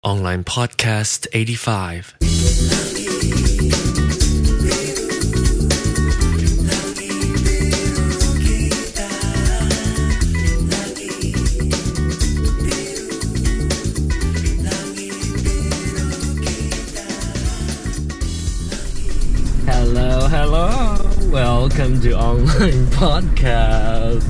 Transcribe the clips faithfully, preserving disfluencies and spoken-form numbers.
Online Podcast eighty-five. Hello, hello. Welcome to Online Podcast.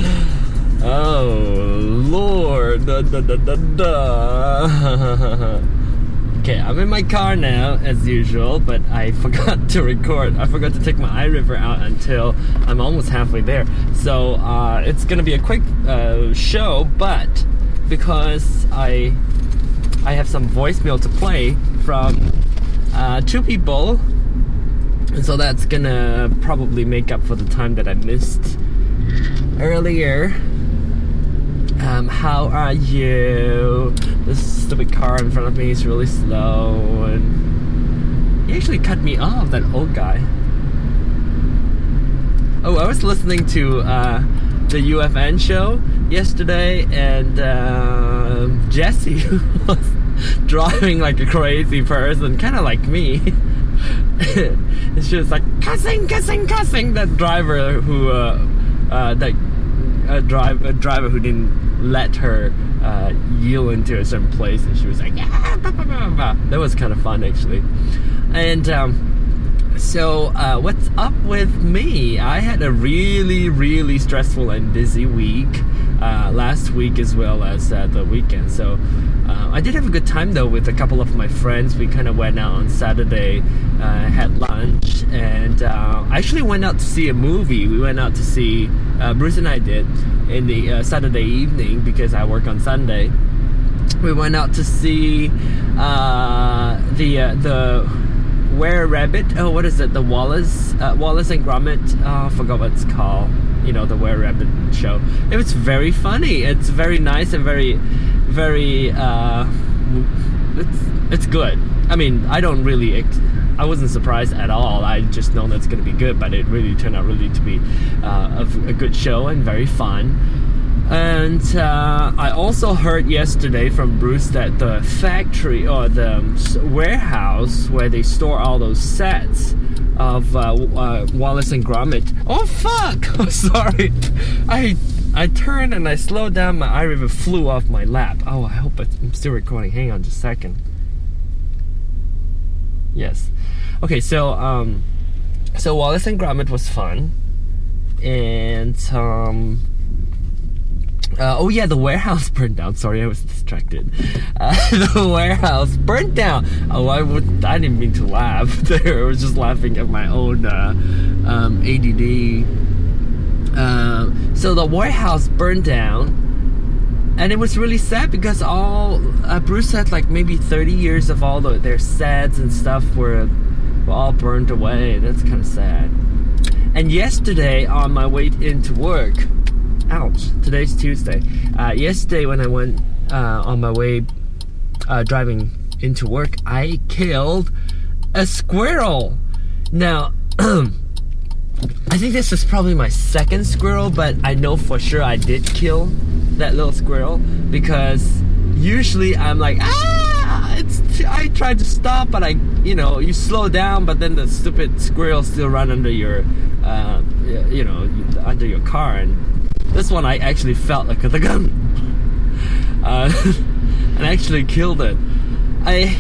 Oh, Lord. Da, da, da, da, da. Okay, I'm in my car now, as usual, but I forgot to record. I forgot to take my iRiver out until I'm almost halfway there. So, uh, it's gonna be a quick uh, show, but because I I have some voicemail to play from uh, two people, and so that's gonna probably make up for the time that I missed earlier. Um, how are you? This stupid car in front of me is really slow, and he actually cut me off, that old guy. Oh, I was listening to uh, the U F N show yesterday, and uh, Jesse was driving like a crazy person, kind of like me. And she was like cussing, cussing, cussing. That driver who, uh, uh, that a drive a driver who didn't let her uh, yield into a certain place, and she was like, ah, bah, bah, bah, bah. That was kind of fun, actually. And um, so, uh, what's up with me? I had a really, really stressful and busy week uh, last week, as well as uh, the weekend. So, uh, I did have a good time though with a couple of my friends. We kind of went out on Saturday, uh, had lunch, and uh, I actually went out to see a movie. We went out to see, uh, Bruce and I did, in the uh, Saturday evening, because I work on Sunday. We went out to see uh, the uh, the Were Rabbit. Oh, what is it? The Wallace uh, Wallace and Gromit. Oh, I forgot what it's called. You know, the Were Rabbit show. It was very funny. It's very nice and very, very. Uh, it's it's good. I mean, I don't really. Ex- I wasn't surprised at all. I just know that's going to be good, but it really turned out really to be uh, a, a good show and very fun. And uh, I also heard yesterday from Bruce that the factory or the warehouse where they store all those sets of uh, uh, Wallace and Gromit. Oh fuck! Oh, sorry. I I turned and I slowed down. My iRiver flew off my lap. Oh, I hope I'm still recording. Hang on just a second. Yes. Okay, so um, so Wallace and Gromit was fun, and um. Uh, oh yeah, the warehouse burned down. Sorry, I was distracted. Uh, the warehouse burned down. Oh, I would. I didn't mean to laugh there. I was just laughing at my own uh, um, A D D. Uh, so the warehouse burned down, and it was really sad because all uh, Bruce had like maybe thirty years of all the, their sets and stuff were, were all burned away. That's kind of sad. And yesterday, on my way into work. Ouch, today's Tuesday. Uh, yesterday when I went uh, on my way uh, driving into work, I killed a squirrel. Now, I think this is probably my second squirrel, but I know for sure I did kill that little squirrel, because usually I'm like, ah, it's, I tried to stop, but I, you know, you slow down, but then the stupid squirrel still run under your, uh, you know, under your car, and this one I actually felt like the gun, uh, and actually killed it. I,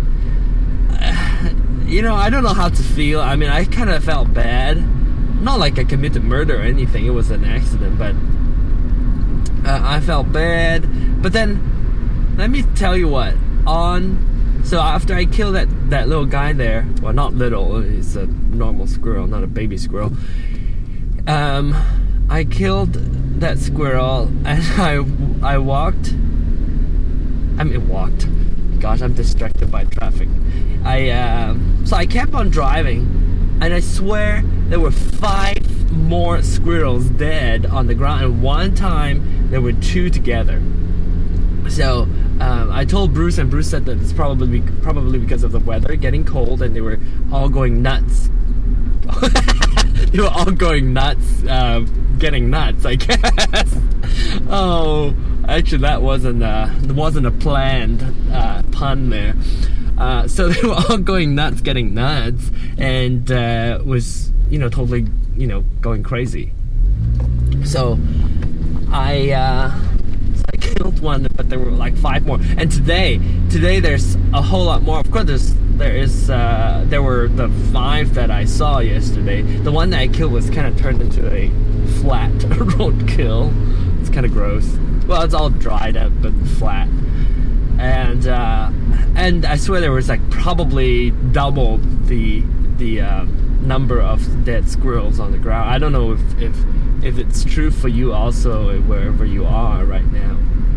uh, you know, I don't know how to feel. I mean, I kind of felt bad. Not like I committed murder or anything. It was an accident, but uh, I felt bad. But then, let me tell you what. On so after I killed that that little guy there, well, not little. He's a normal squirrel, not a baby squirrel. Um. I killed that squirrel, and I, I walked, I mean walked, gosh, I'm distracted by traffic. I, uh, so I kept on driving, and I swear there were five more squirrels dead on the ground, and one time there were two together. So, um, I told Bruce, and Bruce said that it's probably, probably because of the weather getting cold, and they were all going nuts. They were all going nuts, uh, getting nuts, I guess. Oh, actually, that wasn't a, wasn't a planned uh, pun there. Uh, so they were all going nuts, getting nuts, and uh, was, you know, totally, you know, going crazy. So I, uh, so I killed one, but there were like five more. And today, today there's a whole lot more. Of course, there's, there is, uh, there were the five that I saw yesterday. The one that I killed was kind of turned into a flat roadkill. It's kind of gross. Well, it's all dried up, but flat. And uh, and I swear there was like probably double the the uh, number of dead squirrels on the ground. I don't know if if if it's true for you also wherever you are right now.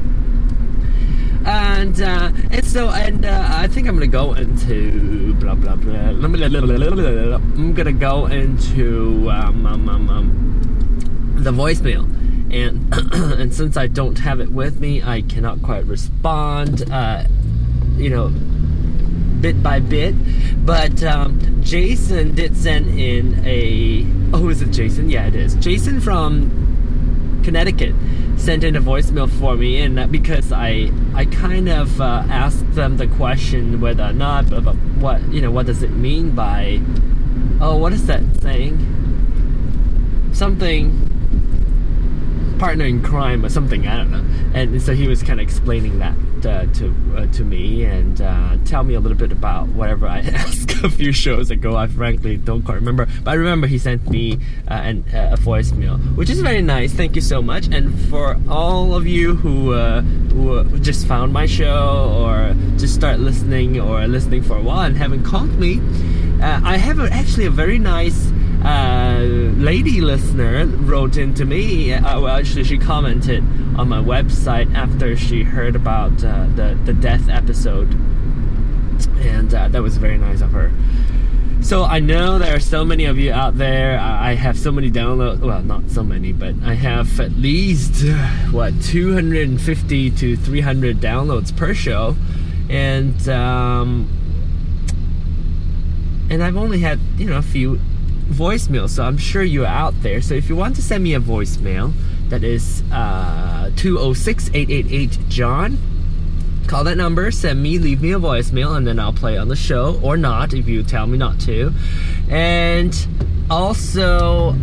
And uh, and so and uh, I think I'm gonna go into blah blah blah. I'm gonna go into um, um, um, um, the voicemail. And and since I don't have it with me, I cannot quite respond, uh, you know, bit by bit. But um, Jason did send in a... Oh, is it Jason? Yeah, it is. Jason from Connecticut sent in a voicemail for me, and that because I I kind of uh, asked them the question whether or not, about what, you know, what does it mean by... Oh, what is that saying? Something... partner in crime or something, I don't know. And so he was kind of explaining that uh, to uh, to me and uh, tell me a little bit about whatever I asked a few shows ago. I frankly don't quite remember, but I remember he sent me uh, an, uh, a voicemail, which is very nice. Thank you so much. And for all of you who uh, who just found my show or just start listening or listening for a while and haven't called me, uh, I have a, actually a very nice Uh, lady listener wrote into me. Uh, well, actually, she commented on my website after she heard about uh, the the death episode, and uh, that was very nice of her. So I know there are so many of you out there. I have so many downloads. Well, not so many, but I have at least what two hundred fifty to three hundred downloads per show, and um, and I've only had you know a few voicemail, so I'm sure you're out there. So if you want to send me a voicemail, that is uh, two oh six, eight eight eight, John. Call that number, send me, leave me a voicemail, and then I'll play on the show, or not if you tell me not to. And also,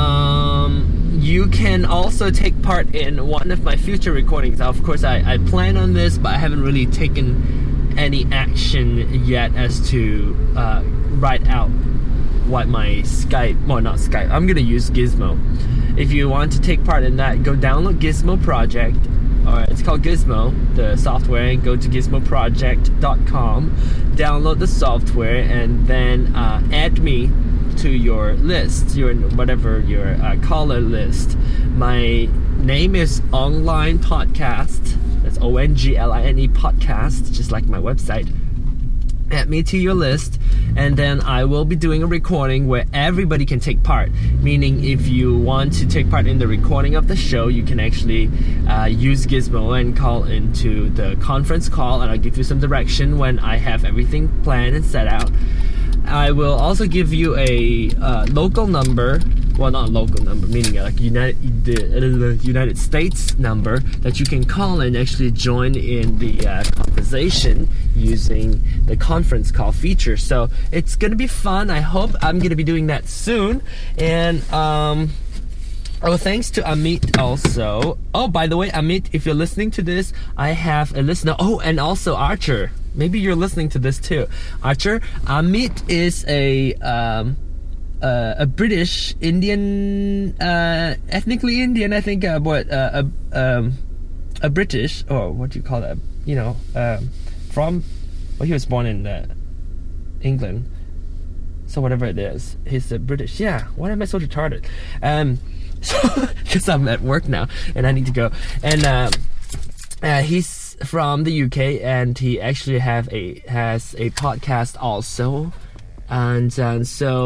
um, you can also take part in one of my future recordings. Now, of course, I, I plan on this, but I haven't really taken any action yet as to uh, write out what my Skype, well not Skype, I'm gonna use Gizmo. If you want to take part in that, go download Gizmo Project, or it's called Gizmo, the software, and go to gizmo project dot com, download the software, and then uh, add me to your list, your whatever your uh, caller list. My name is Online Podcast, that's O N G L I N E Podcast, just like my website. Add me to your list, and then I will be doing a recording where everybody can take part. Meaning, if you want to take part in the recording of the show, you can actually uh, use Gizmo and call into the conference call, and I'll give you some direction when I have everything planned and set out. I will also give you a uh, local number. Well, not a local number, meaning like United the uh, United States number that you can call and actually join in the uh, conversation using the conference call feature. So it's gonna be fun. I hope I'm gonna be doing that soon. And um, oh, thanks to Amit also. Oh, by the way, Amit, if you're listening to this, I have a listener. Oh, and also Archer. Maybe you're listening to this too, Archer. Amit is a um. Uh, a British Indian, uh, ethnically Indian, I think. Uh, what uh, a um, a British, or what do you call that? You know, um, from. Well, he was born in uh, England, so whatever it is, he's a British. Yeah. Why am I so retarded? Um, so because I'm at work now and I need to go. And uh, uh, he's from the U K, and he actually have a has a podcast also, and uh, so.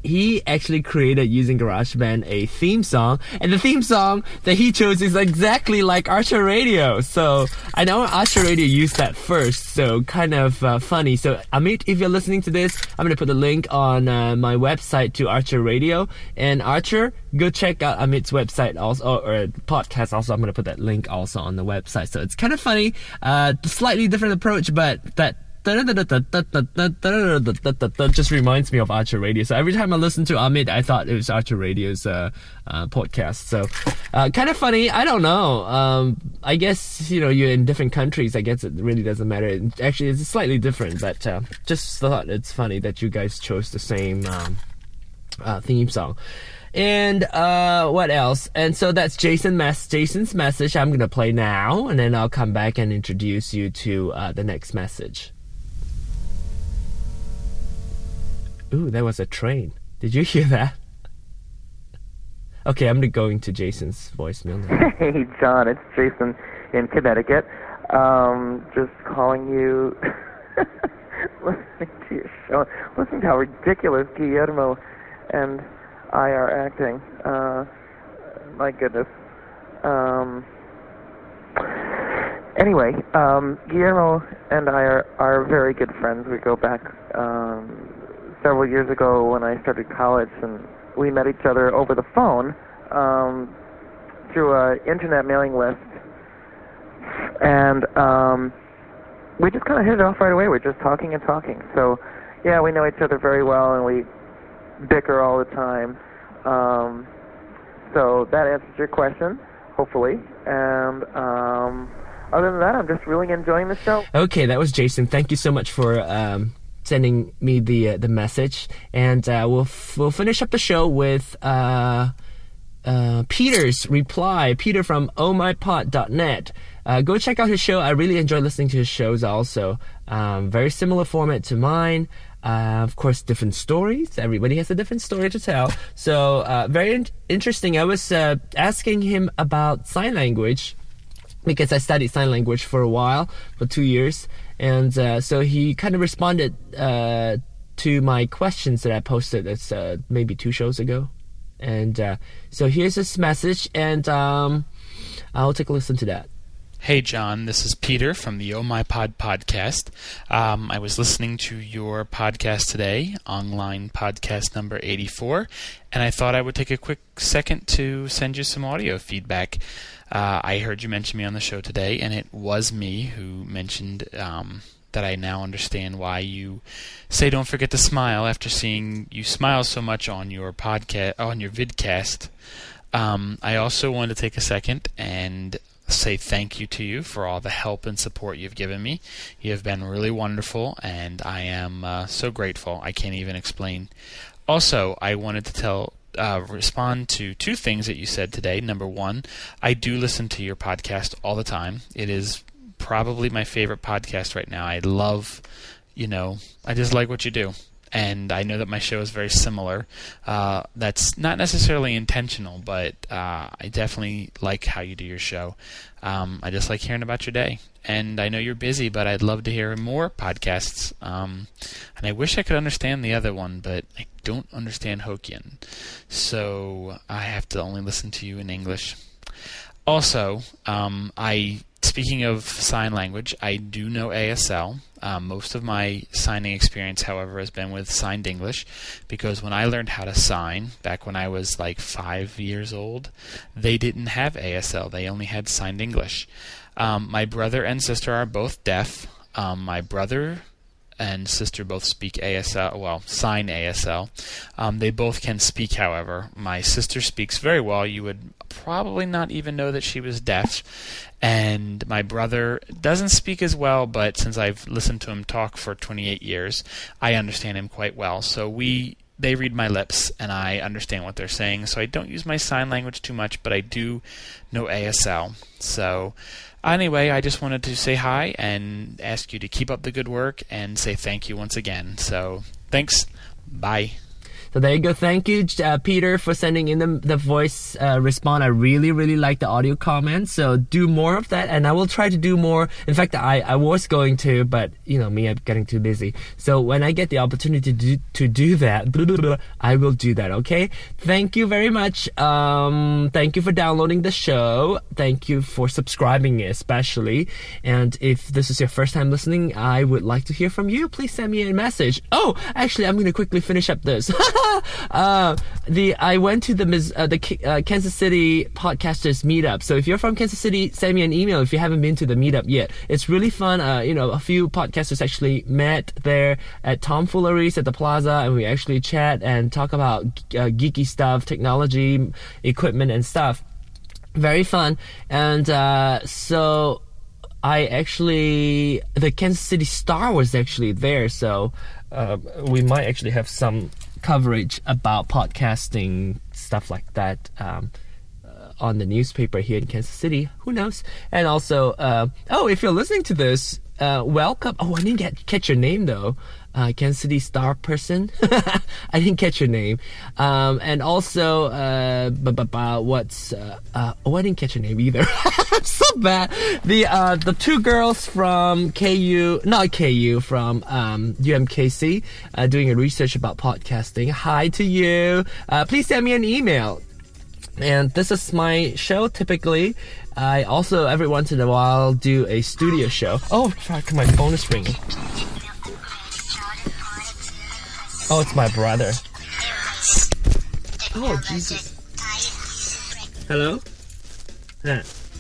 he actually created using GarageBand a theme song, and the theme song that he chose is exactly like Archer Radio. So I know Archer Radio used that first, so kind of uh, funny. So Amit, if you're listening to this, I'm gonna put a link on uh, my website to Archer Radio, and Archer, go check out Amit's website also, or podcast also. I'm gonna put that link also on the website. So it's kind of funny, uh, slightly different approach, but that just reminds me of Archer Radio. So every time I listen to Amit, I thought it was Archer Radio's uh, uh, podcast. So uh, kind of funny. I don't know. Um, I guess, you know, you're in different countries. I guess it really doesn't matter. It, actually, it's slightly different, but uh, just thought it's funny that you guys chose the same um, uh, theme song. And uh, what else? And so that's Jason Mes- Jason's message I'm going to play now, and then I'll come back and introduce you to uh, the next message. Ooh, there was a train. Did you hear that? Okay, I'm going to Jason's voicemail now. Hey, John, it's Jason in Connecticut. Um, just calling you, listening to your show, listening to how ridiculous Guillermo and I are acting. Uh, my goodness. Um, anyway, um, Guillermo and I are, are very good friends. We go back um, several years ago when I started college, and we met each other over the phone um, through an internet mailing list. And um, we just kind of hit it off right away. We're just talking and talking. So, yeah, we know each other very well, and we bicker all the time. Um, so that answers your question, hopefully. And um, other than that, I'm just really enjoying the show. Okay, that was Jason. Thank you so much for um, sending me the uh, the message. And uh, we'll f- we'll finish up the show with uh, uh, Peter's reply. Peter from oh my pod dot net. Uh, go check out his show. I really enjoy listening to his shows also. Um, very similar format to mine. Uh, of course, different stories. Everybody has a different story to tell. So, uh, very in- interesting. I was uh, asking him about sign language because I studied sign language for a while, for two years. And uh, so he kind of responded uh, to my questions that I posted. It's uh, maybe two shows ago. And uh, so here's his message, and um, I'll take a listen to that. Hey, John, this is Peter from the Oh My Pod podcast. Um, I was listening to your podcast today, online podcast number eighty-four, and I thought I would take a quick second to send you some audio feedback. Uh, I heard you mention me on the show today, and it was me who mentioned um, that I now understand why you say don't forget to smile after seeing you smile so much on your podcast, on your vidcast. Um, I also wanted to take a second and say thank you to you for all the help and support you've given me. You have been really wonderful, and I am uh, so grateful. I can't even explain. Also, I wanted to tell, uh, respond to two things that you said today. Number one, I do listen to your podcast all the time. It is probably my favorite podcast right now. I love, you know, I just like what you do. And I know that my show is very similar. Uh, that's not necessarily intentional, but uh, I definitely like how you do your show. Um, I just like hearing about your day. And I know you're busy, but I'd love to hear more podcasts. Um, and I wish I could understand the other one, but I don't understand Hokkien. So I have to only listen to you in English. Also, um, I... Speaking of sign language, I do know A S L. Um, most of my signing experience, however, has been with signed English, because when I learned how to sign, back when I was like five years old, they didn't have A S L. They only had signed English. Um, my brother and sister are both deaf. Um, my brother and sister both speak A S L, well, sign A S L. Um, they both can speak, however. My sister speaks very well. You would probably not even know that she was deaf. And my brother doesn't speak as well, but since I've listened to him talk for twenty-eight years, I understand him quite well. So we they read my lips, and I understand what they're saying. So I don't use my sign language too much, but I do know A S L. So anyway, I just wanted to say hi and ask you to keep up the good work and say thank you once again. So thanks. Bye. So there you go. Thank you, uh, Peter, for sending in the, the voice uh, response. I really, really like the audio comments. So do more of that, and I will try to do more. In fact, I, I was going to, but you know me, I'm getting too busy. So when I get the opportunity to do, to do that, blah, blah, blah, I will do that. Okay. Thank you very much. Um, thank you for downloading the show. Thank you for subscribing, especially. And if this is your first time listening, I would like to hear from you. Please send me a message. Oh, actually, I'm going to quickly finish up this. uh, the I went to the uh, the uh, Kansas City Podcasters Meetup. So if you're from Kansas City, send me an email if you haven't been to the meetup yet. It's really fun. Uh, you know, a few podcasters actually met there at Tomfooleries at the plaza, and we actually chat and talk about uh, geeky stuff, technology, equipment, and stuff. Very fun. And uh, so I actually, the Kansas City Star was actually there, so uh, we might actually have some coverage about podcasting, stuff like that, um, uh, on the newspaper here in Kansas City. Who knows? And also, uh, oh, if you're listening to this, uh, welcome. Oh, I didn't get catch your name though. Uh, Kansas City Star person. I didn't catch your name. Um, and also, uh, b- b- b- what's, uh, uh, oh, I didn't catch your name either. I'm so bad. The, uh, the two girls from K U, not K U, from, um, U M K C, uh, doing a research about podcasting. Hi to you. Uh, please send me an email. And this is my show typically. I also, every once in a while, do a studio show. Oh, fuck, my phone is ringing. Oh, it's my brother. Oh, Jesus. Hello? Huh.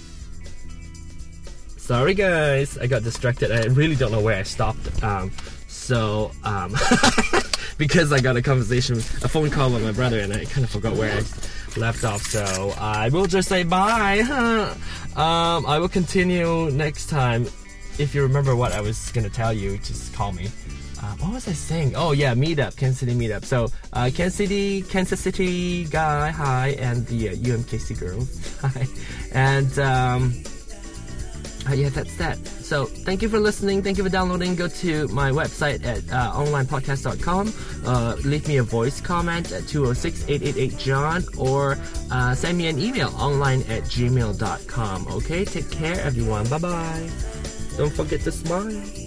Sorry, guys. I got distracted. I really don't know where I stopped. Um, so, um, because I got a conversation, a phone call with my brother, and I kind of forgot where I left off. So, I will just say bye. Huh? Um, I will continue next time. If you remember what I was going to tell you, just call me. Uh, what was I saying? Oh yeah, meetup, Kansas City meetup. So uh, Kansas City, Kansas City guy, hi, and the uh, U M K C girls, hi, and um, uh, yeah, that's that. So thank you for listening. Thank you for downloading. Go to my website at uh, online podcast dot com. Uh, leave me a voice comment at two oh six, eight eight eight, John, or uh, send me an email online at gmail dot com. Okay, take care, everyone. Bye bye. Don't forget to smile.